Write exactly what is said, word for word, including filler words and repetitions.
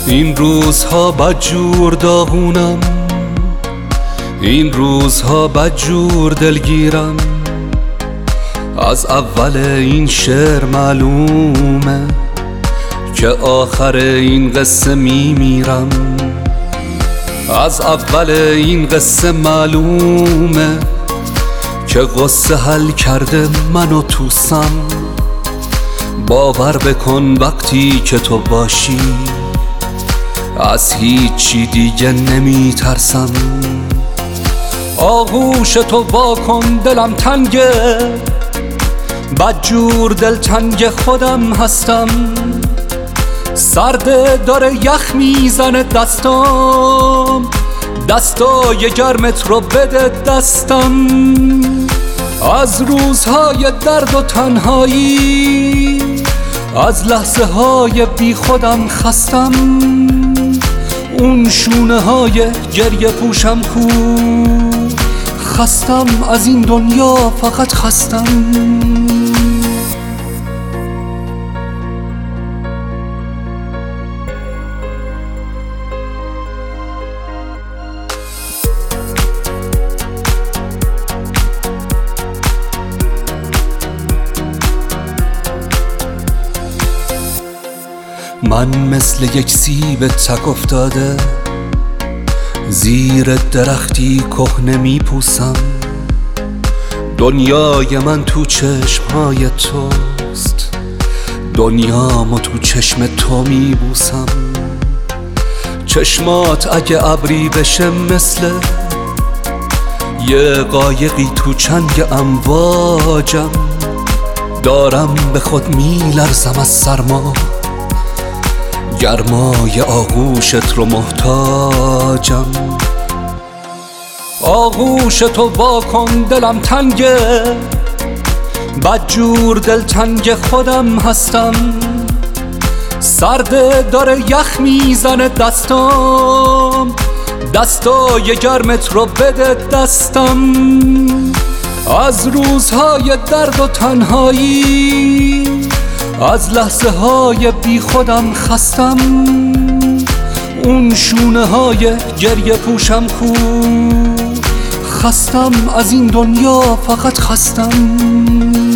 این روزها بدجور داغونم، این روزها بدجور دلگیرم. از اول این شعر معلومه که آخر این قصه میمیرم. از اول این قصه معلومه که قصه حل کرده منو توسم. باور بکن وقتی که تو باشی از هیچی دیگه نمی ترسم. آغوش تو واکن دلم تنگه، بدجور دلتنگ خودم هستم. سرده داره یخ میزنه دستام، دستای گرمت رو بده دستم. از روزهای درد و تنهایی، از لحظه های بی خودم خستم. اون شونه های گریه پوشم کو، خستم از این دنیا فقط خستم. من مثل یک سیب تک افتاده زیر درختی کهنه میپوسم. دنیای من تو چشمهای توست، دنیامو تو چشم تو میبوسم. چشمات اگه ابری بشه مثل یه قایقی تو چنگ امواجم. دارم به خود میلرزم از سرما، گرمای آغوشت رو محتاجم. آغوش تو واکن دلم تنگه، بدجور دلتنگ خودم هستم. سرده داره یخ میزنه دستام، دستای گرمت رو بده دستم. از روزهای درد و تنهایی، از لحظه های بی خودم خستم. اون شونه های گریه پوشم کو، خستم از این دنیا فقط خستم.